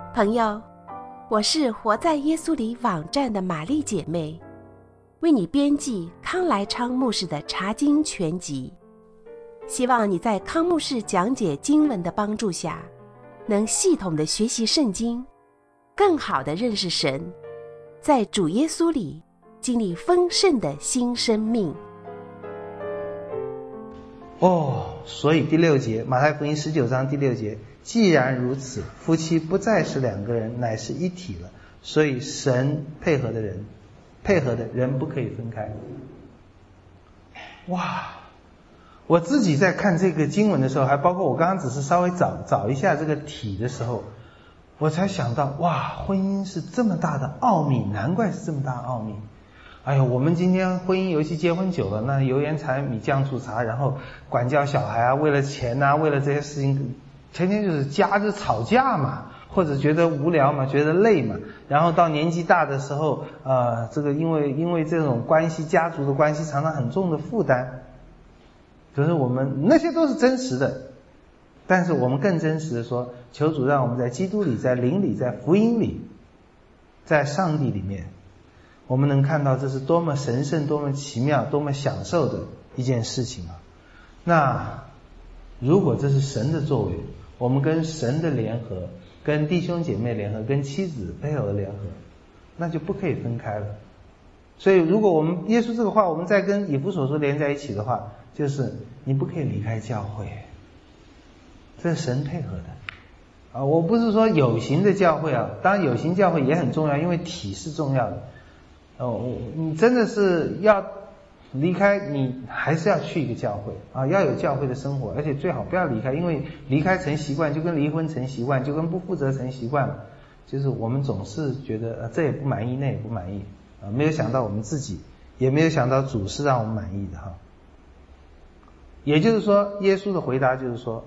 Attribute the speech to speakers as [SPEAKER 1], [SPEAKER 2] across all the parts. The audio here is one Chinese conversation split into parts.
[SPEAKER 1] 朋友，我是活在耶稣里网站的玛丽姐妹，为你编辑康来昌牧师的查经全集。希望你在康牧师讲解经文的帮助下，能系统的学习圣经，更好的认识神，在主耶稣里经历丰盛的新生命。
[SPEAKER 2] 所以第6节，马太福音19章第6节，既然如此，夫妻不再是2个人，乃是一体了。所以神配合的人不可以分开。我自己在看这个经文的时候，还包括我刚刚只是稍微找一下这个体的时候，我才想到，婚姻是这么大的奥秘，难怪是这么大的奥秘。我们今天婚姻尤其结婚久了，那油盐柴米酱醋茶，然后管教小孩啊，为了钱啊，为了这些事情，天天就是家就吵架嘛，或者觉得无聊嘛，觉得累嘛，然后到年纪大的时候，这个因为这种关系，家族的关系常常很重的负担，可是我们那些都是真实的，但是我们更真实的说，求主让我们在基督里，在灵里，在福音里，在上帝里面，我们能看到这是多么神圣、多么奇妙、多么享受的一件事情啊！那如果这是神的作为，我们跟神的联合，跟弟兄姐妹联合，跟妻子配偶的联合，那就不可以分开了。所以如果我们耶稣这个话，我们再跟以弗所书连在一起的话，就是你不可以离开教会，这是神配合的。我不是说有形的教会啊，当然有形教会也很重要，因为体是重要的。你真的是要离开，你还是要去一个教会啊，要有教会的生活，而且最好不要离开，因为离开成习惯，就跟离婚成习惯，就跟不负责成习惯了。就是我们总是觉得这也不满意，那也不满意没有想到我们自己，也没有想到主是让我们满意的哈。也就是说，耶稣的回答就是说，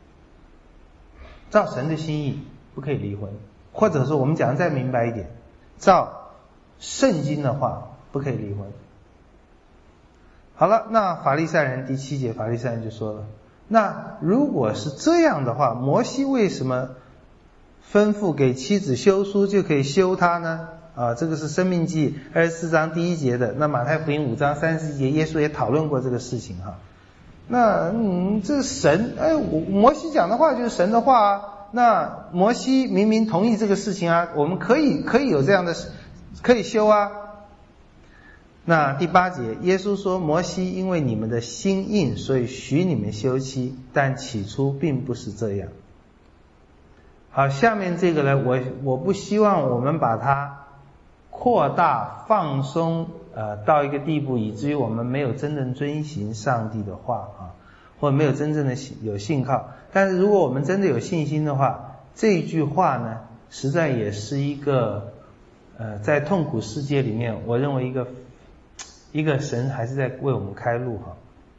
[SPEAKER 2] 照神的心意不可以离婚，或者说我们讲的再明白一点，照圣经的话不可以离婚。好了，那法利赛人第7节，法利赛人就说了，那如果是这样的话，摩西为什么吩咐给妻子休书就可以休她呢？这个是申命记24章第1节的，那马太福音5章31节耶稣也讨论过这个事情哈。那这神摩西讲的话就是神的话啊，那摩西明明同意这个事情啊，我们可以有这样的可以休啊。那第8节耶稣说，摩西因为你们的心硬，所以许你们休妻，但起初并不是这样。好，下面这个呢，我不希望我们把它扩大放松到一个地步，以至于我们没有真正遵行上帝的话或者没有真正的有信靠。但是如果我们真的有信心的话，这一句话呢，实在也是一个在痛苦世界里面，我认为一个神还是在为我们开路哈。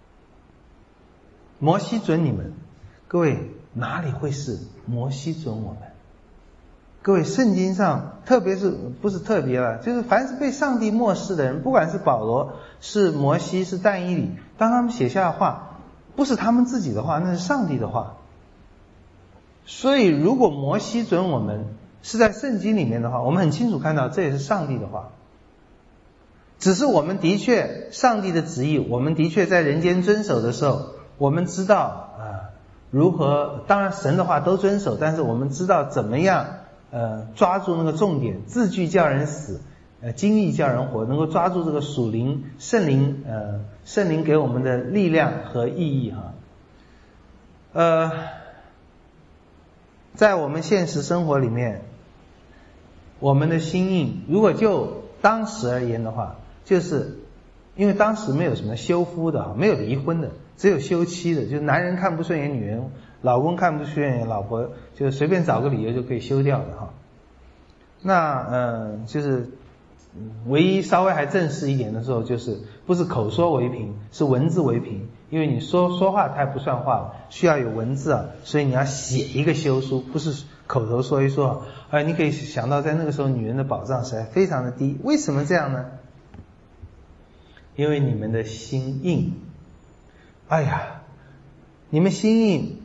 [SPEAKER 2] 摩西准你们，各位哪里会是摩西准我们？各位圣经上，特别是不是特别了，就是凡是被上帝默示的人，不管是保罗、是摩西、是但以理，当他们写下的话，不是他们自己的话，那是上帝的话。所以如果摩西准我们是在圣经里面的话，我们很清楚看到这也是上帝的话。只是我们的确上帝的旨意，我们的确在人间遵守的时候，我们知道如何，当然神的话都遵守，但是我们知道怎么样抓住那个重点，字句叫人死，经历叫人活，能够抓住这个属灵圣灵给我们的力量和意义哈。在我们现实生活里面，我们的心硬，如果就当时而言的话，就是因为当时没有什么休夫的，没有离婚的，只有休妻的，就是男人看不顺眼女人，老公看不顺眼老婆，就随便找个理由就可以休掉的哈。那就是唯一稍微还正式一点的时候，就是不是口说为凭，是文字为凭，因为你说话太不算话了，需要有文字所以你要写一个休书，不是口头说一说你可以想到在那个时候女人的保障实在非常的低。为什么这样呢？因为你们的心硬。你们心硬，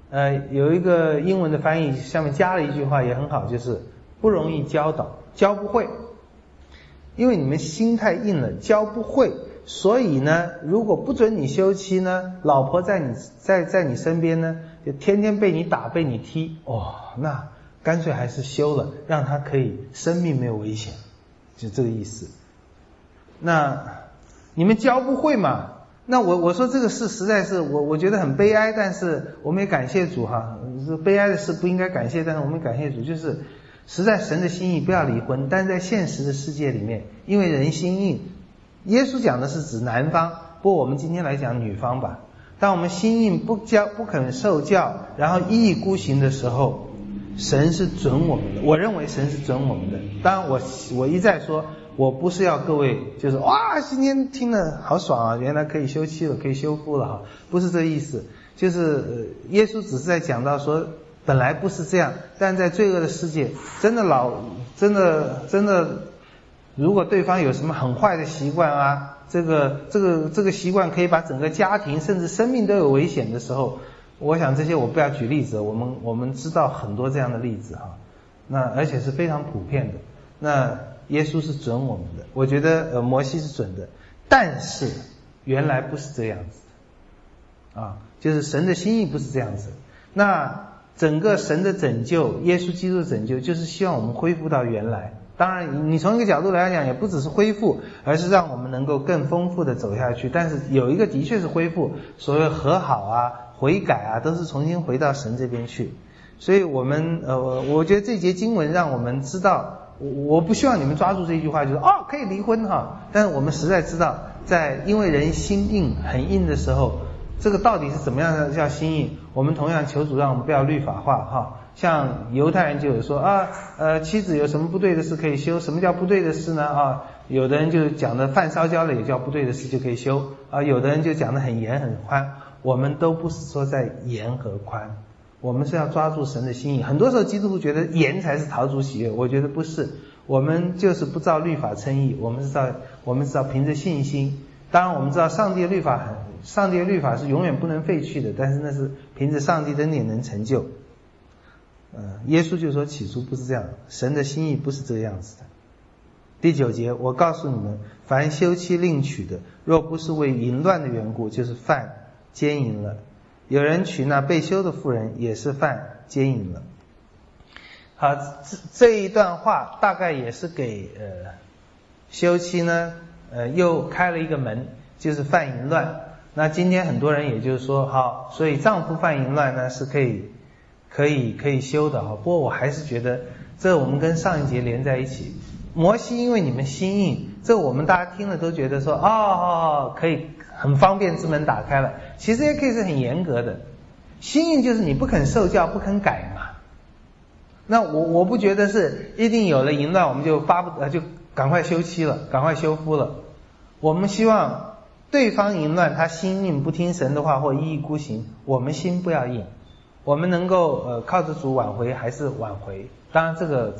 [SPEAKER 2] 有一个英文的翻译下面加了一句话也很好，就是不容易教导，教不会，因为你们心太硬了，教不会。所以呢，如果不准你休妻呢，老婆在你身边呢，就天天被你打被你踢，那干脆还是休了，让他可以生命没有危险，就这个意思。那你们教不会嘛？那我说这个事实在是我觉得很悲哀，但是我们也感谢主哈。悲哀的事不应该感谢，但是我们感谢主，就是实在神的心意不要离婚，但是在现实的世界里面，因为人心硬，耶稣讲的是指男方，不过我们今天来讲女方吧。当我们心硬不肯受教，然后一意孤行的时候，神是准我们的。我认为神是准我们的。当然我一再说，我不是要各位就是哇今天听了好爽啊，原来可以休妻了，可以休夫了哈，不是这意思。就是耶稣只是在讲到说本来不是这样，但在罪恶的世界，真的如果对方有什么很坏的习惯啊，这个习惯可以把整个家庭甚至生命都有危险的时候，我想这些我不要举例子，我们知道很多这样的例子哈，那而且是非常普遍的。那耶稣是准我们的，我觉得摩西是准的，但是原来不是这样子的啊，就是神的心意不是这样子。那整个神的拯救，耶稣基督的拯救，就是希望我们恢复到原来。当然你从一个角度来讲，也不只是恢复，而是让我们能够更丰富的走下去。但是有一个的确是恢复，所谓和好啊、悔改啊，都是重新回到神这边去。所以我们我觉得这节经文让我们知道，我不希望你们抓住这句话就是可以离婚哈，但是我们实在知道，因为人心硬很硬的时候，这个到底是怎么样的叫心硬？我们同样求主让我们不要律法化哈。像犹太人就有说妻子有什么不对的事可以休，什么叫不对的事呢？有的人就讲的饭烧焦了也叫不对的事就可以休有的人就讲的很严很宽。我们都不是说在严和宽，我们是要抓住神的心意。很多时候基督徒觉得严才是讨主喜悦，我觉得不是，我们就是不照律法称义，我们知道凭着信心。当然我们知道上帝的律法是永远不能废去的，但是那是凭着上帝的恩典能成就。耶稣就说起初不是这样，神的心意不是这个样子的。第9节，我告诉你们，凡休妻另娶的，若不是为淫乱的缘故，就是犯奸淫了。有人娶那被休的妇人，也是犯奸淫了。好，这一段话大概也是给休妻呢又开了一个门，就是犯淫乱。那今天很多人也就是说好，所以丈夫犯淫乱呢是可以休的哈。不过我还是觉得这我们跟上一节连在一起。摩西因为你们心硬，这我们大家听了都觉得说可以很方便之门打开了，其实也可以是很严格的。心硬就是你不肯受教不肯改嘛。那我不觉得是一定有了淫乱我们就就赶快休妻了，赶快休夫了。我们希望对方淫乱他心硬不听神的话或一意孤行，我们心不要硬，我们能够靠着主挽回还是挽回。当然这个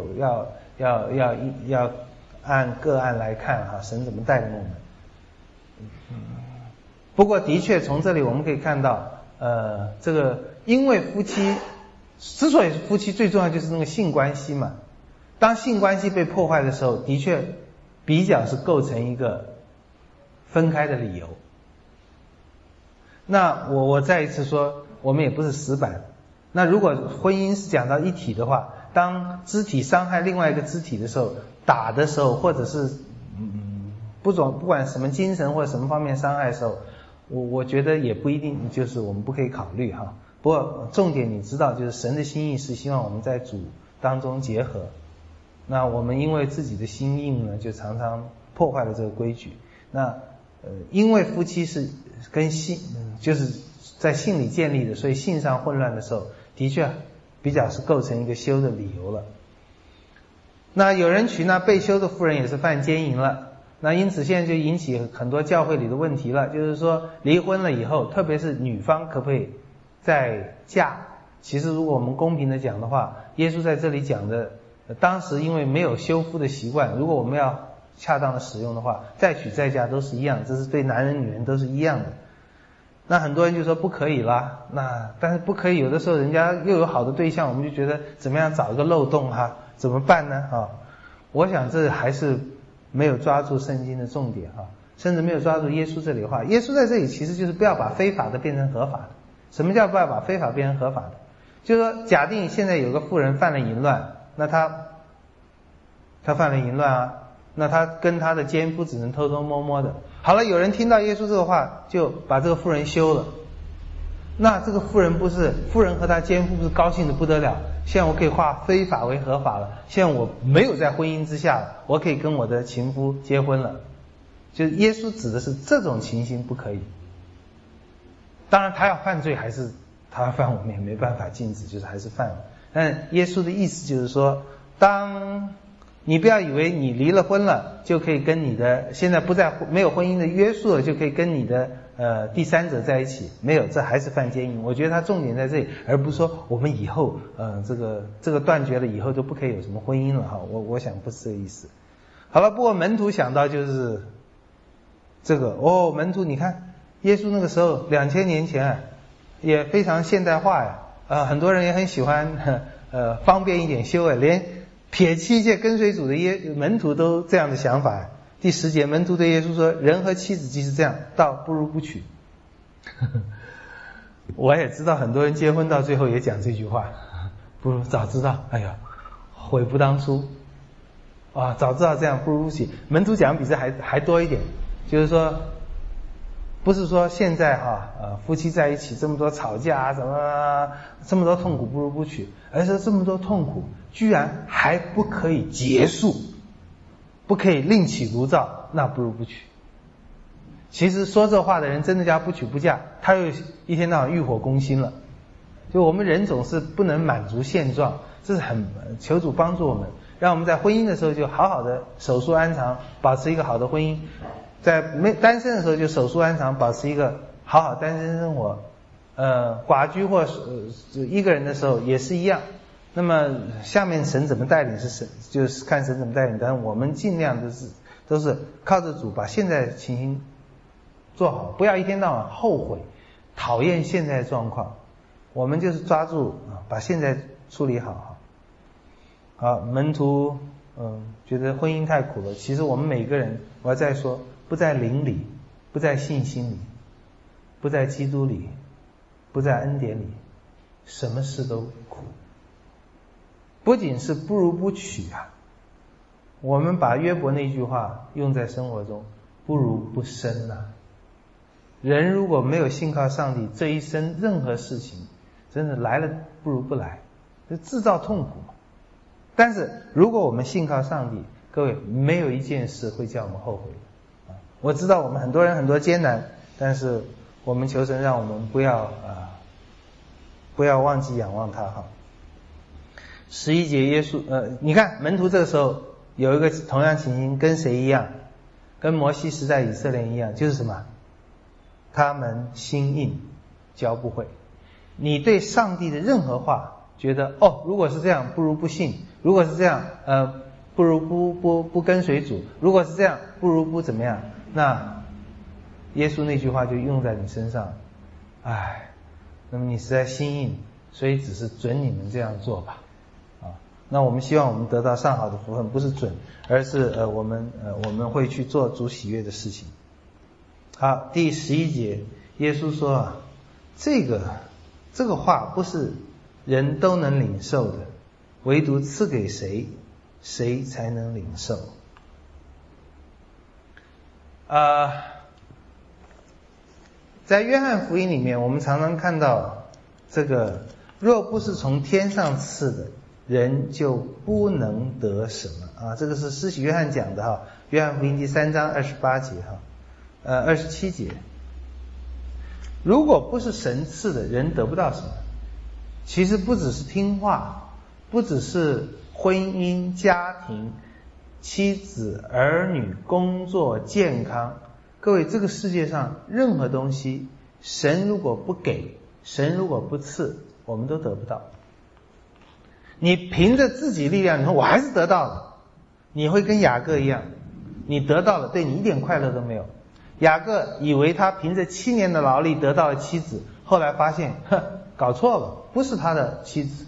[SPEAKER 2] 要按个案来看哈，神怎么带领我们。不过的确从这里我们可以看到这个因为夫妻之所以是夫妻，最重要就是那个性关系嘛。当性关系被破坏的时候，的确比较是构成一个分开的理由。那我再一次说，我们也不是死板。那如果婚姻是讲到一体的话，当肢体伤害另外一个肢体的时候，打的时候，或者是不管什么精神或者什么方面伤害的时候，我觉得也不一定就是我们不可以考虑哈。不过重点你知道，就是神的心意是希望我们在主当中结合。那我们因为自己的心硬呢，就常常破坏了这个规矩。那因为夫妻是跟性就是在性里建立的，所以性上混乱的时候，的确比较是构成一个休的理由了。那有人娶那被休的妇人，也是犯奸淫了。那因此现在就引起很多教会里的问题了，就是说离婚了以后，特别是女方可不可以再嫁？其实如果我们公平的讲的话，耶稣在这里讲的当时因为没有休夫的习惯，如果我们要恰当的使用的话，再娶再嫁都是一样，这是对男人女人都是一样的。 那很多人就说不可以啦，但是不可以，有的时候人家又有好的对象，我们就觉得怎么样找一个漏洞怎么办呢我想这还是没有抓住圣经的重点甚至没有抓住耶稣这里的话。耶稣在这里其实就是不要把非法的变成合法的。什么叫不要把非法变成合法的？就是说假定现在有个妇人犯了淫乱，那他犯了淫乱那他跟他的奸夫只能偷偷摸摸的。好了，有人听到耶稣这个话，就把这个妇人休了。那这个妇人和他奸夫不是高兴的不得了，现在我可以化非法为合法了，现在我没有在婚姻之下了，我可以跟我的情夫结婚了。就是耶稣指的是这种情形不可以。当然他要犯罪，还是他要犯，我们也没办法禁止，就是还是犯了。但耶稣的意思就是说，当你不要以为你离了婚了就可以跟你的现在没有婚姻的约束了就可以跟你的第三者在一起，没有，这还是犯奸淫。我觉得他重点在这里，而不是说我们以后这个断绝了以后就不可以有什么婚姻了我想不是这个意思。好了，不过门徒想到就是这个门徒你看耶稣那个时候2000年前也非常现代化很多人也很喜欢方便一点修连撇弃一切跟随主的门徒都这样的想法。第10节，门徒对耶稣说：“人和妻子既是这样，倒不如不娶。”我也知道很多人结婚到最后也讲这句话，不如早知道，哎呀，悔不当初早知道这样不如不娶。门徒讲比这还多一点，就是说不是说现在夫妻在一起这么多吵架怎么这么多痛苦不如不娶，而是这么多痛苦居然还不可以结束，不可以另起炉灶，那不如不娶。其实说这话的人真的叫不娶不嫁，他又一天到晚欲火攻心了。就我们人总是不能满足现状，这是很求主帮助我们，让我们在婚姻的时候就好好的守素安常，保持一个好的婚姻。在单身的时候就守素安常，保持一个好好单身生活。寡居或一个人的时候也是一样。那么下面神怎么带领就是看神怎么带领，但是我们尽量都是靠着主把现在情形做好，不要一天到晚后悔讨厌现在的状况。我们就是抓住把现在处理好。好，门徒觉得婚姻太苦了。其实我们每个人，我要再说，不在灵里，不在信心里，不在基督里，不在恩典里，什么事都苦。不仅是不如不娶我们把约伯那句话用在生活中，不如不生人如果没有信靠上帝，这一生任何事情真的来了不如不来，就制造痛苦。但是如果我们信靠上帝，各位，没有一件事会叫我们后悔的我知道我们很多人很多艰难，但是我们求神让我们不要忘记仰望他11节耶稣你看门徒这个时候有一个同样情形，跟谁一样？跟摩西时代以色列一样，就是什么？他们心硬，教不会。你对上帝的任何话觉得如果是这样不如不信，如果是这样不如不跟随主，如果是这样不如不怎么样，那耶稣那句话就用在你身上。那么你实在心硬，所以只是准你们这样做吧那我们希望我们得到上好的福分，不是准，而是我们会去做主喜悦的事情。好，第11节，耶稣说这个话不是人都能领受的，唯独赐给谁，谁才能领受。在约翰福音里面，我们常常看到这个若不是从天上赐的，人就不能得什么这个是施洗约翰讲的约翰福音第3章28节27节。如果不是神赐的，人得不到什么。其实不只是听话，不只是婚姻、家庭、妻子、儿女、工作、健康。各位，这个世界上任何东西，神如果不给，神如果不赐，我们都得不到。你凭着自己力量，你说我还是得到了，你会跟雅各一样，你得到了，对你一点快乐都没有。 雅各以为他凭着7年的劳力得到了妻子，后来发现搞错了，不是他的妻子。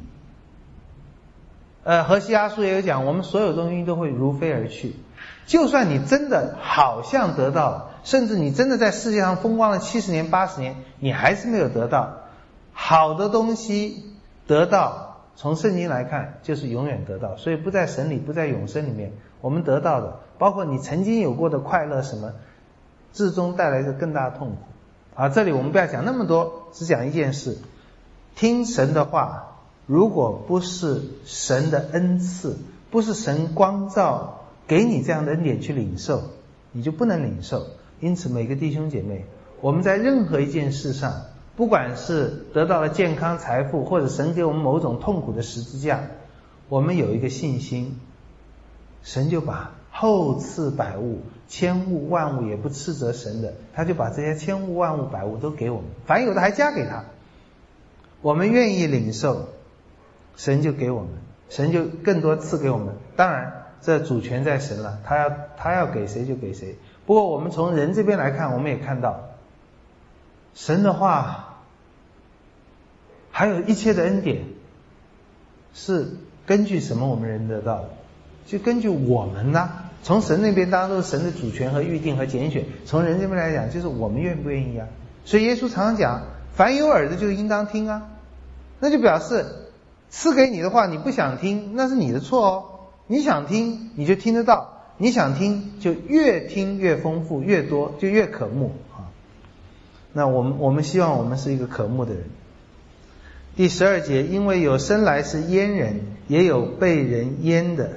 [SPEAKER 2] 何西阿书也有讲，我们所有东西都会如飞而去。就算你真的好像得到了，甚至你真的在世界上风光了70年80年，你还是没有得到。好的东西得到，从圣经来看就是永远得到，所以不在神里，不在永生里面。我们得到的包括你曾经有过的快乐什么，至终带来的更大的痛苦。这里我们不要讲那么多，只讲一件事，听神的话，如果不是神的恩赐，不是神光照给你这样的恩典去领受，你就不能领受。因此每个弟兄姐妹，我们在任何一件事上，不管是得到了健康财富，或者神给我们某种痛苦的十字架，我们有一个信心，神就把厚赐百物，千物万物也不斥责神的，他就把这些千物万物百物都给我们，凡有的还加给他。我们愿意领受，神就给我们，神就更多赐给我们。当然这主权在神了，他要给谁就给谁。不过我们从人这边来看，我们也看到神的话还有一切的恩典是根据什么我们人得到的，就根据我们呢。从神那边当然都是神的主权和预定和拣选，从人这边来讲就是我们愿不愿意啊。所以耶稣常常讲，凡有耳的就应当听啊。那就表示赐给你的话你不想听，那是你的错哦。你想听你就听得到，你想听就越听越丰富，越多就越渴慕啊。那我们希望我们是一个渴慕的人。第12节，因为有生来是阉人，也有被人阉的，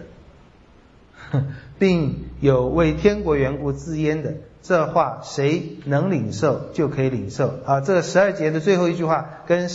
[SPEAKER 2] 并有为天国缘故自阉的，这话谁能领受就可以领受啊。这个12节的最后一句话跟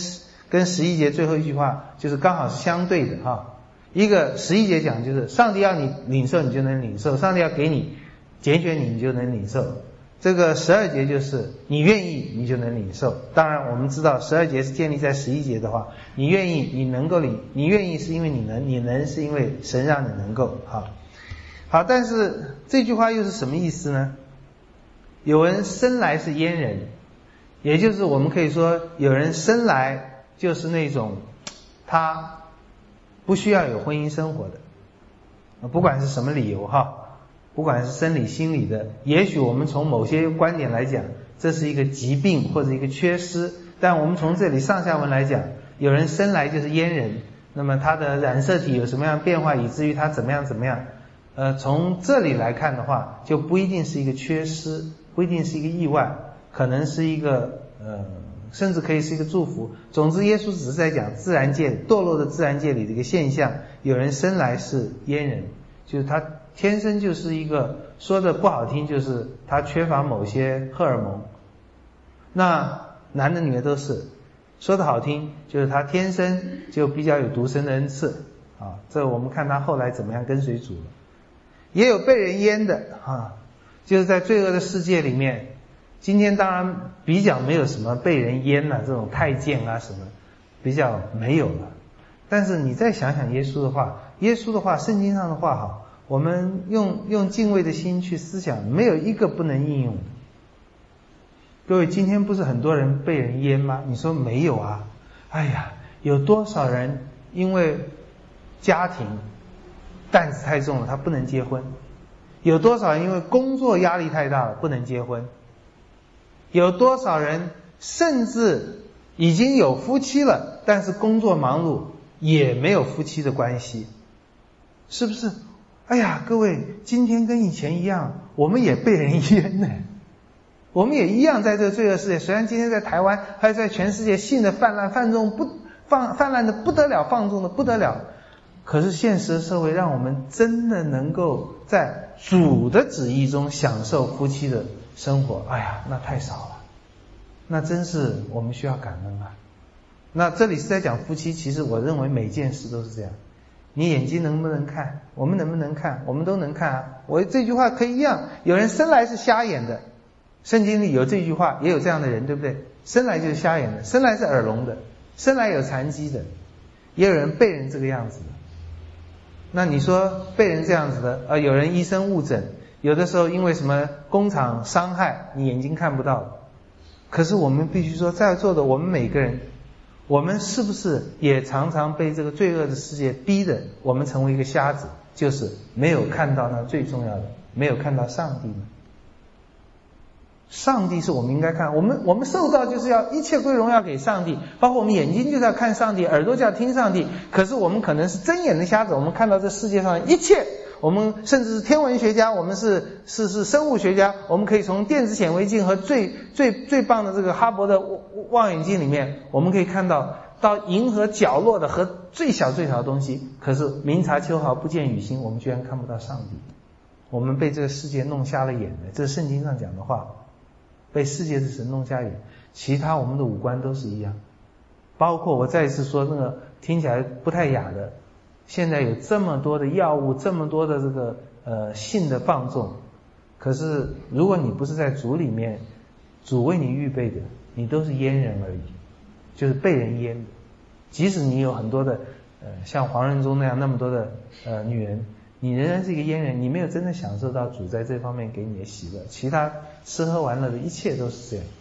[SPEAKER 2] 11节最后一句话就是刚好是相对的哈。一个11节讲就是上帝要你领受你就能领受，上帝要给你拣选你就能领受。这个12节就是你愿意你就能领受。当然我们知道12节是建立在11节的话，你愿意你能够领，你愿意是因为你能，你能是因为神让你能够。好，但是这句话又是什么意思呢？有人生来是阉人，也就是我们可以说有人生来就是那种他不需要有婚姻生活的，不管是什么理由不管是生理心理的，也许我们从某些观点来讲这是一个疾病或者一个缺失，但我们从这里上下文来讲，有人生来就是阉人，那么他的染色体有什么样的变化以至于他怎么样从这里来看的话，就不一定是一个缺失，不一定是一个意外，可能是一个甚至可以是一个祝福。总之耶稣只是在讲自然界堕落的自然界里的一个现象，有人生来是阉人，就是他天生就是一个，说的不好听就是他缺乏某些荷尔蒙，那男的女的都是，说的好听就是他天生就比较有独生的恩赐这我们看他后来怎么样跟随主了。也有被人阉的就是在罪恶的世界里面，今天当然比较没有什么被人阉了，这种太监什么比较没有了。但是你再想想耶稣的话，圣经上的话我们用敬畏的心去思想，没有一个不能应用的。各位，今天不是很多人被人阉吗？你说没有啊？哎呀，有多少人因为家庭担子太重了他不能结婚，有多少人因为工作压力太大了不能结婚，有多少人甚至已经有夫妻了，但是工作忙碌也没有夫妻的关系，是不是？哎呀，各位，今天跟以前一样，我们也被人阉呢，我们也一样在这个罪恶世界。虽然今天在台湾还有在全世界性的泛滥泛滥的不得了，放纵的不得了，可是现实的社会让我们真的能够在主的旨意中享受夫妻的生活，哎呀，那太少了，那真是我们需要感恩啊。那这里是在讲夫妻，其实我认为每件事都是这样。你眼睛能不能看？我们能不能看？我们都能看啊。我这句话可以一样，有人生来是瞎眼的，圣经里有这句话，也有这样的人，对不对？生来就是瞎眼的，生来是耳聋的，生来有残疾的，也有人被人这个样子的。那你说被人这样子的有人医生误诊， 有的时候因为什么工厂伤害，你眼睛看不到。可是我们必须说，在座的我们每个人，我们是不是也常常被这个罪恶的世界逼得我们成为一个瞎子，就是没有看到那最重要的，没有看到上帝呢？上帝是我们应该看，我们受到就是要一切归荣耀给上帝，包括我们眼睛就是要看上帝，耳朵就要听上帝。可是我们可能是睁眼的瞎子，我们看到这世界上一切，我们甚至是天文学家，我们是生物学家，我们可以从电子显微镜和最棒的这个哈勃的望远镜里面，我们可以看到银河角落的和最小的东西。可是明察秋毫不见雨星，我们居然看不到上帝。我们被这个世界弄瞎了眼的，这是圣经上讲的话，被世界之神弄瞎眼。其他我们的五官都是一样，包括我再一次说那个听起来不太雅的，现在有这么多的药物，这么多的这个性的放纵，可是如果你不是在主里面，主为你预备的，你都是阉人而已，就是被人阉的。即使你有很多的像黄仁宗那样那么多的女人，你仍然是一个阉人，你没有真的享受到主在这方面给你的喜乐，其他吃喝玩乐的一切都是这样。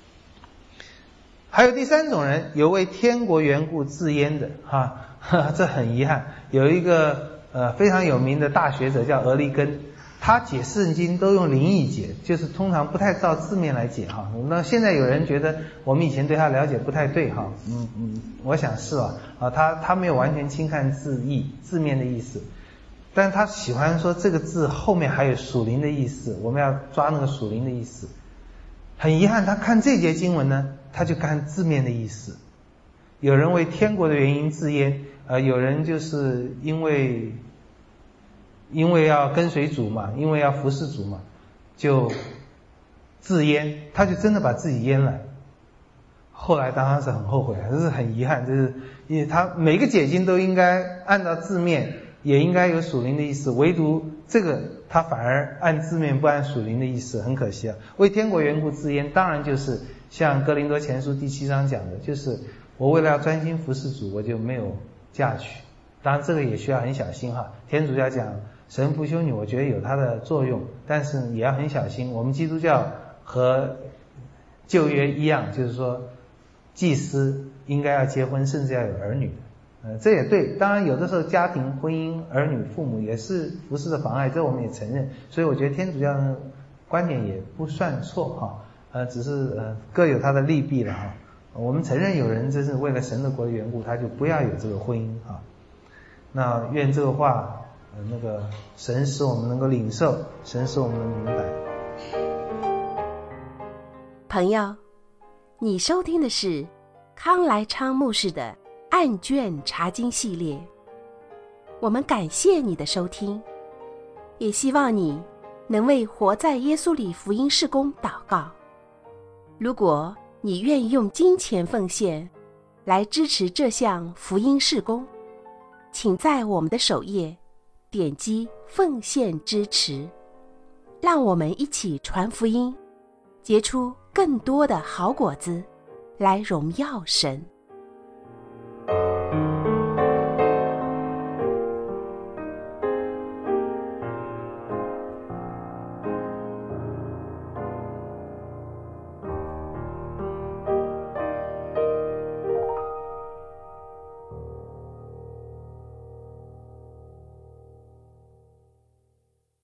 [SPEAKER 2] 还有第三种人，有为天国缘故自阉的这很遗憾。有一个非常有名的大学者叫俄利根，他解圣经都用灵意解，就是通常不太照字面来解那现在有人觉得我们以前对他了解不太对我想是他没有完全轻看字面的意思，但是他喜欢说这个字后面还有属灵的意思，我们要抓那个属灵的意思。很遗憾，他看这节经文呢，他就看字面的意思。有人为天国的原因自阉，有人就是因为要跟随主嘛，因为要服侍主嘛，就自阉，他就真的把自己阉了。后来当然是很后悔，这是很遗憾，就是因为他每个解经都应该按照字面，也应该有属灵的意思，唯独这个他反而按字面不按属灵的意思，很可惜为天国缘故自阉，当然就是像哥林多前书第7章讲的，就是我为了要专心服侍主，我就没有嫁娶。当然这个也需要很小心天主教讲神父修女，我觉得有它的作用，但是也要很小心。我们基督教和旧约一样，就是说祭司应该要结婚，甚至要有儿女这也对。当然有的时候家庭婚姻儿女父母也是服侍的妨碍，这我们也承认。所以我觉得天主教的观点也不算错只是各有它的利弊了我们承认有人这是为了神的国的缘故，他就不要有这个婚姻那愿这个话那个神使我们能够领受，神使我们能明白。
[SPEAKER 1] 朋友，你收听的是康来昌牧师的案卷查经系列，我们感谢你的收听，也希望你能为活在耶稣里福音事工祷告。如果你愿意用金钱奉献来支持这项福音事工，请在我们的首页点击奉献支持，让我们一起传福音，结出更多的好果子，来荣耀神。